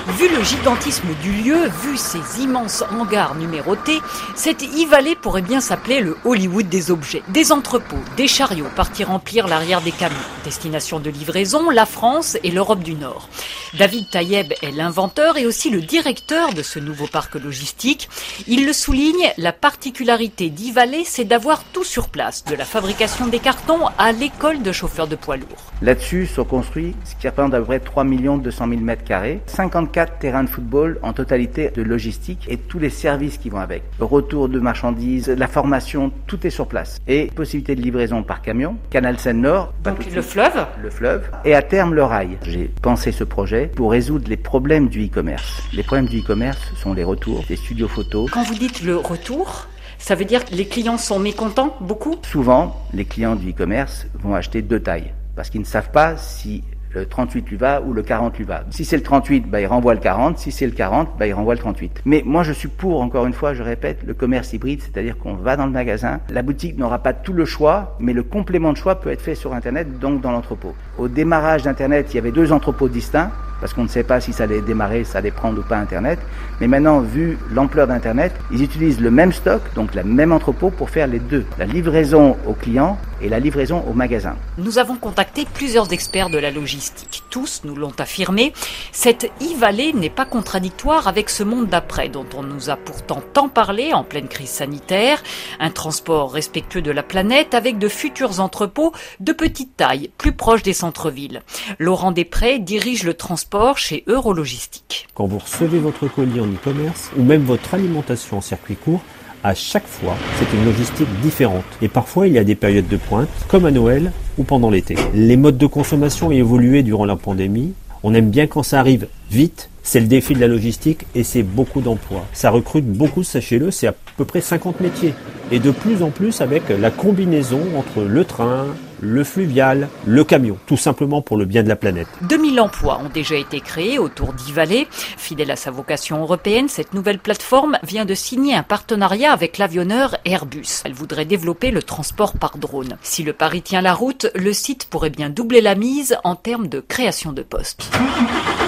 Vu le gigantisme du lieu, vu ses immenses hangars numérotés, cette e-vallée pourrait bien s'appeler le Hollywood des objets. Des entrepôts, des chariots partis remplir l'arrière des camions. Destination de livraison, la France et l'Europe du Nord. David Taïeb est l'inventeur et aussi le directeur de ce nouveau parc logistique. Il le souligne, la particularité d'e-vallée, c'est d'avoir tout sur place, de la fabrication des cartons à l'école de chauffeurs de poids lourds. Là-dessus sont construits ce qui représente à peu près 3 200 000 m², 54 terrains de football en totalité de logistique et tous les services qui vont avec. Le retour de marchandises, la formation, tout est sur place. Et possibilité de livraison par camion, Canal Seine-Nord. Donc le fleuve ? Le fleuve. Et à terme le rail. J'ai pensé ce projet pour résoudre les problèmes du e-commerce. Les problèmes du e-commerce sont les retours des studios photos. Quand vous dites le retour, ça veut dire que les clients sont mécontents, beaucoup ? Souvent, les clients du e-commerce vont acheter 2 tailles parce qu'ils ne savent pas si le 38 lui va ou le 40 lui va. Si c'est le 38, il renvoie le 40. Si c'est le 40, il renvoie le 38. Mais moi, je suis pour, encore une fois, je répète, le commerce hybride, c'est-à-dire qu'on va dans le magasin, la boutique n'aura pas tout le choix, mais le complément de choix peut être fait sur Internet, donc dans l'entrepôt. Au démarrage d'Internet, il y avait 2 entrepôts distincts, parce qu'on ne sait pas si ça allait démarrer, ça allait prendre ou pas Internet. Mais maintenant, vu l'ampleur d'Internet, ils utilisent le même stock, donc le même entrepôt, pour faire les deux. La livraison aux clients et la livraison au magasin. Nous avons contacté plusieurs experts de la logistique. Tous nous l'ont affirmé. Cette e-vallée n'est pas contradictoire avec ce monde d'après, dont on nous a pourtant tant parlé en pleine crise sanitaire. Un transport respectueux de la planète avec de futurs entrepôts de petite taille, plus proches des centres-villes. Laurent Després dirige le transport chez Eurologistique. Quand vous recevez votre colis en e-commerce ou même votre alimentation en circuit court, à chaque fois, c'est une logistique différente. Et parfois, il y a des périodes de pointe, comme à Noël ou pendant l'été. Les modes de consommation ont évolué durant la pandémie. On aime bien quand ça arrive vite. C'est le défi de la logistique et c'est beaucoup d'emplois. Ça recrute beaucoup, sachez-le, c'est à peu près 50 métiers. Et de plus en plus avec la combinaison entre le train, le fluvial, le camion, tout simplement pour le bien de la planète. 2000 emplois ont déjà été créés autour d'e-vallée. Fidèle à sa vocation européenne, cette nouvelle plateforme vient de signer un partenariat avec l'avionneur Airbus. Elle voudrait développer le transport par drone. Si le pari tient la route, le site pourrait bien doubler la mise en termes de création de postes.